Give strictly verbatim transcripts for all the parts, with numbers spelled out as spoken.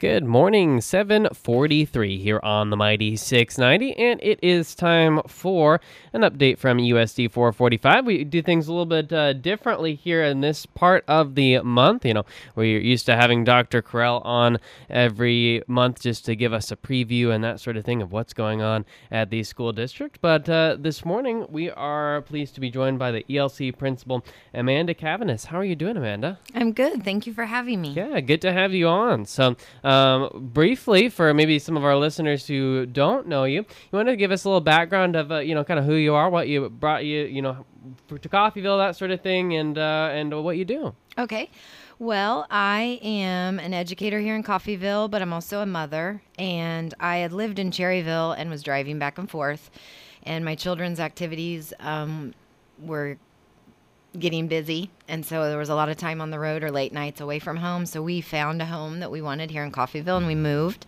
Good morning, seven forty-three here on the Mighty six ninety, and it is time for an update from U S D four forty-five. We do things a little bit uh, differently here in this part of the month. You know, we're used to having Doctor Correll on every month just to give us a preview and that sort of thing of what's going on at the school district. But uh, this morning, we are pleased to be joined by the E L C principal, Amanda Cavanis. How are you doing, Amanda? I'm good. Thank you for having me. Yeah, good to have you on. So, um, briefly, for maybe some of our listeners who don't know you, you want to give us a little background of, uh, you know, kind of who you are, what you brought you, you know, for, to Coffeyville, that sort of thing, and uh, and what you do. Okay. Well, I am an educator here in Coffeyville, but I'm also a mother, and I had lived in Cherryville and was driving back and forth, and my children's activities um, were getting busy, and so there was a lot of time on the road or late nights away from home, so we found a home that we wanted here in Coffeyville, and we moved.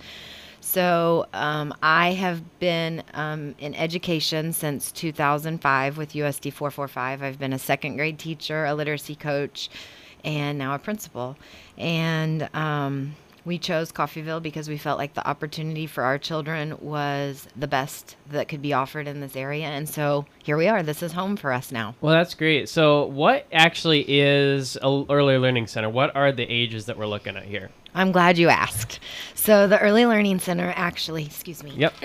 So um, I have been um, in education since two thousand five with U S D four forty-five. I've been a second grade teacher, a literacy coach, and now a principal. And um, we chose Coffeyville because we felt like the opportunity for our children was the best that could be offered in this area. And so here we are. This is home for us now. Well, that's great. So what actually is an early learning center? What are the ages that we're looking at here? I'm glad you asked. So the Early Learning Center actually, excuse me. Yep.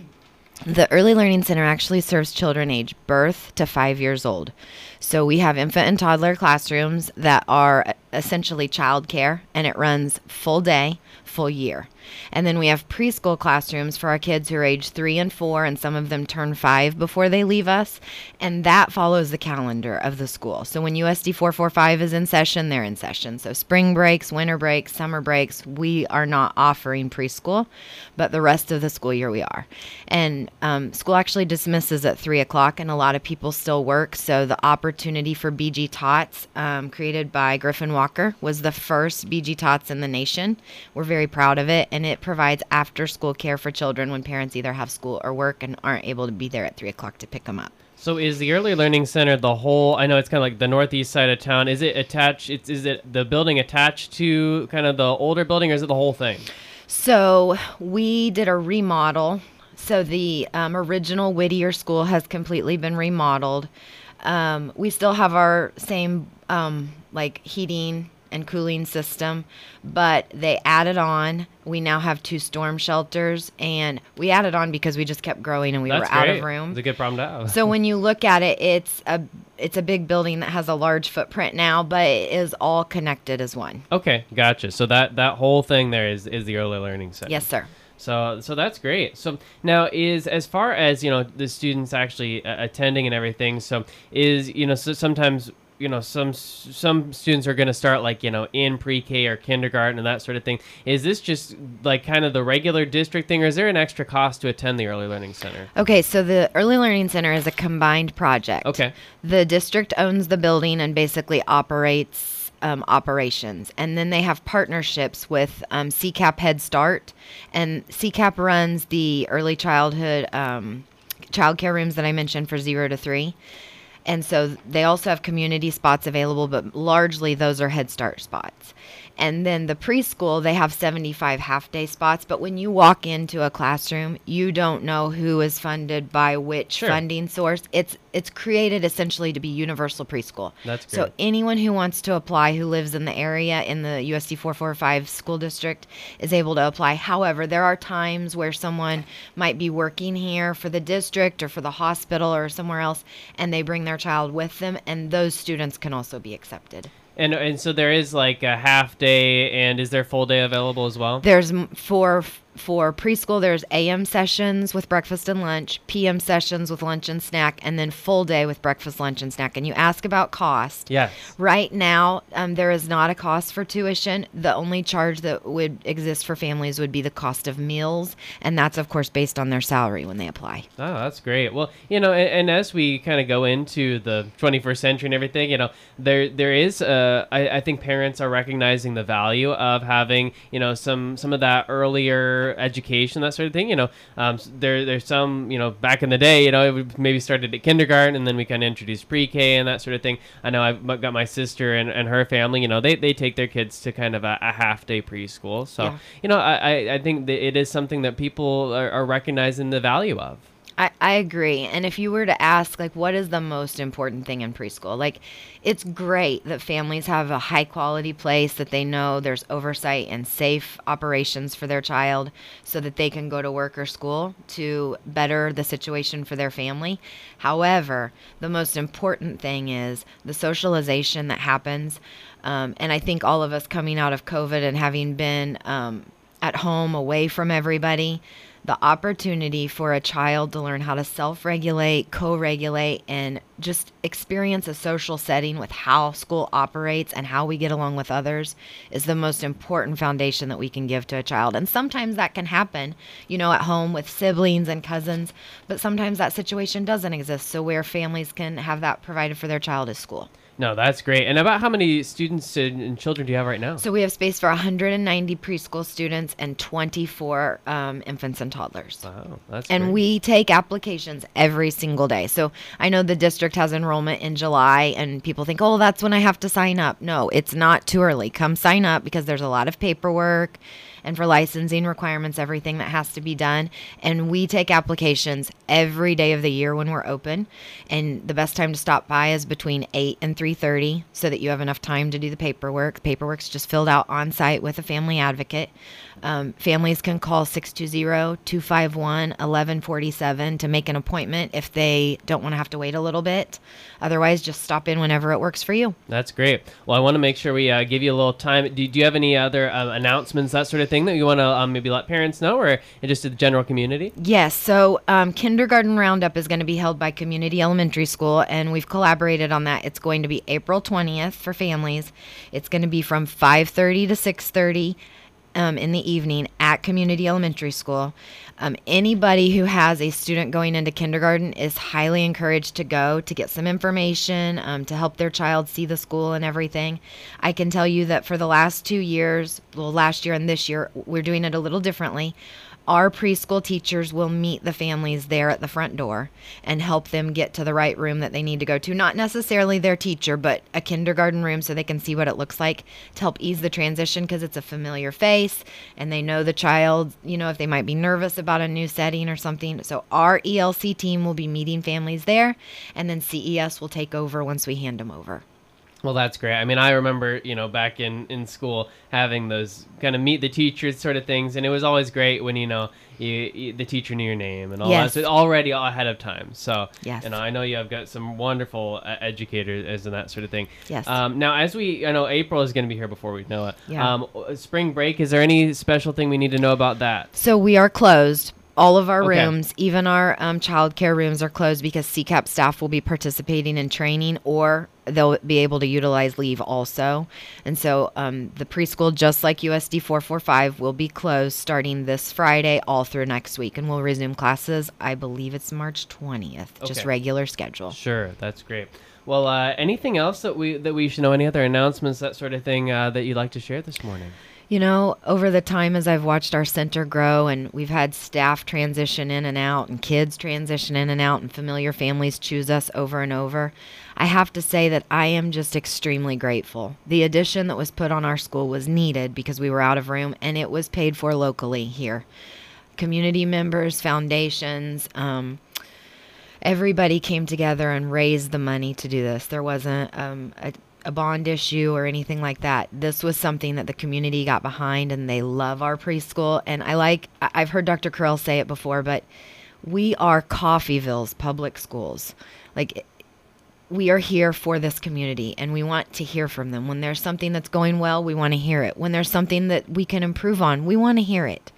The Early Learning Center actually serves children age birth to five years old. So we have infant and toddler classrooms that are essentially childcare, and it runs full day, full year. And then we have preschool classrooms for our kids who are age three and four, and some of them turn five before they leave us. And that follows the calendar of the school. So when U S D four forty-five is in session, they're in session. So spring breaks, winter breaks, summer breaks, we are not offering preschool, but the rest of the school year we are. And um, school actually dismisses at three o'clock, and a lot of people still work. So the opportunity for B G Tots, um, created by Griffin Walker, was the first B G Tots in the nation. We're very proud of it. And it provides after-school care for children when parents either have school or work and aren't able to be there at three o'clock to pick them up. So is the Early Learning Center the whole, I know it's kind of like the northeast side of town, is it attached, it's, is it the building attached to kind of the older building, or is it the whole thing? So we did a remodel. So the um, original Whittier School has completely been remodeled. Um, we still have our same um, like heating and cooling system, but they added on. We now have two storm shelters, and we added on because we just kept growing and we That's were out great. of room. It's a good problem to have. So when you look at it, it's a it's a big building that has a large footprint now, but it is all connected as one. Okay, gotcha. So that, that whole thing there is, is the Early Learning Center. Yes, sir. So, so that's great. So now is, as far as, you know, the students actually uh, attending and everything, so is, you know, so sometimes, you know, some some students are going to start like, you know, in pre-K or kindergarten and that sort of thing. Is this just like kind of the regular district thing, or is there an extra cost to attend the Early Learning Center? Okay, so the Early Learning Center is a combined project. Okay. The district owns the building and basically operates um, operations. And then they have partnerships with um, C CAP Head Start. And C CAP runs the early childhood um, child care rooms that I mentioned for zero to three. And so they also have community spots available, but largely those are Head Start spots. And then the preschool, they have seventy-five half-day spots. But when you walk into a classroom, you don't know who is funded by which Sure. funding source. It's it's created essentially to be universal preschool. That's So good. anyone who wants to apply who lives in the area in the U S D four forty-five school district is able to apply. However, there are times where someone might be working here for the district or for the hospital or somewhere else, and they bring their child with them, and those students can also be accepted. And and so there is like a half day, and is there full day available as well? There's m- for for preschool, there's A M sessions with breakfast and lunch, P M sessions with lunch and snack, and then full day with breakfast, lunch, and snack. And you ask about cost. Yes. Right now, um, there is not a cost for tuition. The only charge that would exist for families would be the cost of meals, and that's, of course, based on their salary when they apply. Oh, that's great. Well, you know, and, and as we kind of go into the twenty-first century and everything, you know, there there is, uh, I, I think parents are recognizing the value of having, you know, some some of that earlier for education, that sort of thing. You know, um, there there's some, you know, back in the day, you know, it would maybe started at kindergarten, and then we kind of introduced pre-K and that sort of thing. I know I've got my sister and, and her family, you know, they, they take their kids to kind of a, a half-day preschool. So, yeah. you know, I, I, I think that it is something that people are, are recognizing the value of. I, I agree. And if you were to ask, like, what is the most important thing in preschool? Like, it's great that families have a high quality place that they know there's oversight and safe operations for their child so that they can go to work or school to better the situation for their family. However, the most important thing is the socialization that happens. Um, and I think all of us coming out of COVID and having been um, at home away from everybody, the opportunity for a child to learn how to self-regulate, co-regulate, and just experience a social setting with how school operates and how we get along with others is the most important foundation that we can give to a child. And sometimes that can happen, you know, at home with siblings and cousins, but sometimes that situation doesn't exist. So where families can have that provided for their child is school. No, that's great. And about how many students and children do you have right now? So we have space for one hundred ninety preschool students and twenty-four um, infants and toddlers. Wow, that's And great. we take applications every single day. So I know the district has enrollment in July, and people think, oh, that's when I have to sign up. No, it's not too early. Come sign up because there's a lot of paperwork. And for licensing requirements, everything that has to be done. And we take applications every day of the year when we're open. And the best time to stop by is between eight and three thirty so that you have enough time to do the paperwork. The paperwork's just filled out on site with a family advocate. Um, families can call six two zero, two five one, one one four seven to make an appointment if they don't want to have to wait a little bit. Otherwise, just stop in whenever it works for you. That's great. Well, I want to make sure we uh, give you a little time. Do, do you have any other uh, announcements, that sort of thing, that you want to um, maybe let parents know, or just to the general community? Yes. So um, Kindergarten Roundup is going to be held by Community Elementary School, and we've collaborated on that. It's going to be April twentieth for families. It's going to be from five thirty to six thirty. Um, in the evening at Community Elementary School. Um, anybody who has a student going into kindergarten is highly encouraged to go to get some information, um, to help their child see the school and everything. I can tell you that for the last two years, well, last year and this year, we're doing it a little differently. Our preschool teachers will meet the families there at the front door and help them get to the right room that they need to go to. Not necessarily their teacher, but a kindergarten room so they can see what it looks like to help ease the transition because it's a familiar face and they know the child, you know, if they might be nervous about a new setting or something. So our E L C team will be meeting families there, and then C E S will take over once we hand them over. Well, that's great. I mean, I remember, you know, back in, in school having those kind of meet the teachers sort of things, and it was always great when, you know, you, you the teacher knew your name and all Yes. that, so already all ahead of time. So, Yes. you know, I know you have got some wonderful uh, educators and that sort of thing. Yes. Um, now, as we, I know April is going to be here before we know it. Yeah. Um, spring break, is there any special thing we need to know about that? So we are closed. All of our Okay. rooms, even our um, child care rooms, are closed because C CAP staff will be participating in training, or they'll be able to utilize leave also. And so um, the preschool, just like U S D four forty-five, will be closed starting this Friday all through next week. And we'll resume classes, I believe it's March twentieth, just Okay. regular schedule. Sure, that's great. Well, uh, anything else that we that we should know? Any other announcements, that sort of thing, uh, that you'd like to share this morning? You know, over the time as I've watched our center grow and we've had staff transition in and out and kids transition in and out and familiar families choose us over and over, I have to say that I am just extremely grateful. The addition that was put on our school was needed because we were out of room, and it was paid for locally here. Community members, foundations, um, everybody came together and raised the money to do this. There wasn't um, a a bond issue or anything like that. This was something that the community got behind, and they love our preschool. And I like, I- I've heard Doctor Carell say it before, but we are Coffeeville's public schools. Like, we are here for this community, and we want to hear from them. When there's something that's going well, we want to hear it. When there's something that we can improve on, we want to hear it.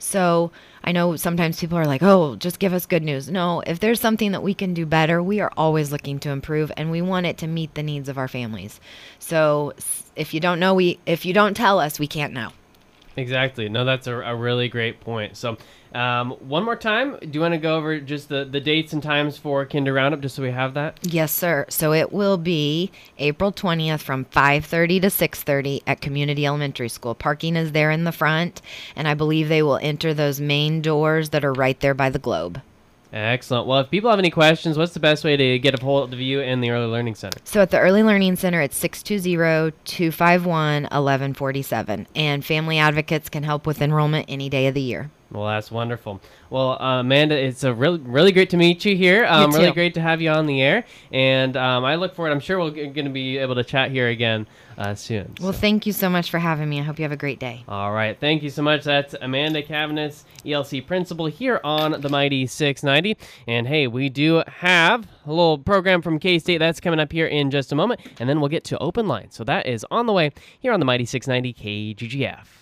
So I know sometimes people are like, oh, just give us good news. No, if there's something that we can do better, we are always looking to improve, and we want it to meet the needs of our families. So s- if you don't know, we if you don't tell us, we can't know. Exactly. No, that's a, a really great point. So, um, one more time, do you want to go over just the, the dates and times for Kinder Roundup, just so we have that? Yes, sir. So it will be April twentieth from five thirty to six thirty at Community Elementary School. Parking is there in the front, and I believe they will enter those main doors that are right there by the globe. Excellent. Well, if people have any questions, what's the best way to get a hold of you in the Early Learning Center? So at the Early Learning Center, it's six two zero, two five one, one one four seven. And Family Advocates can help with enrollment any day of the year. Well, that's wonderful. Well, uh, Amanda, it's a really, really great to meet you here. Um, You really too. great to have you on the air. And um, I look forward, I'm sure we're going to be able to chat here again uh, soon. Well, so. thank you so much for having me. I hope you have a great day. All right. Thank you so much. That's Amanda Cavanis, E L C principal here on the Mighty six ninety. And hey, we do have a little program from K-State that's coming up here in just a moment. And then we'll get to Open Line. So that is on the way here on the Mighty six ninety K G G F.